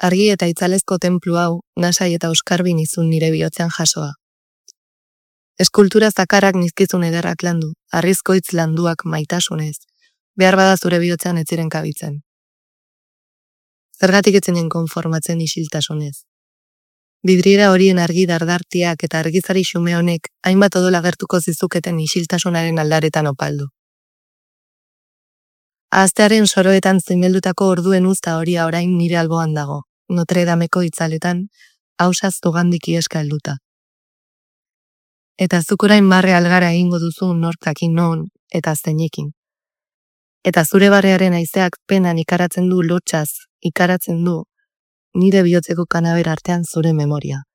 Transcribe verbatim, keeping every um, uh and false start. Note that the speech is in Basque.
argi eta itzalezko tenplu hau, nasai eta oskarbin izun nire bihotzean jasoa. Eskultura zakarrak nizkizun ederrak landu, harrizko hitz landuak maitasunez, behar bada zure bihotzean ez ziren kabitzen. Zergatik etzenen konformatzen isiltasunez. Bidriera horien argi dardartiak eta argizari xume honek hainbat odola gertuko zizuketen isiltasunaren aldaretan opaldu. Ahaztearen soroetan zimeldutako orduen uzta horia orain nire alboan dago, Notre Dameko itzaletan, hausaz zugandik ieska helduta. Eta zuk orain barre algara egingo duzu nortakin non eta zeinekin. Eta zure barrearen haizeak penan ikaratzen du lotxaz, ikaratzen du, nire bihotzeko kanaber artean zure memoria.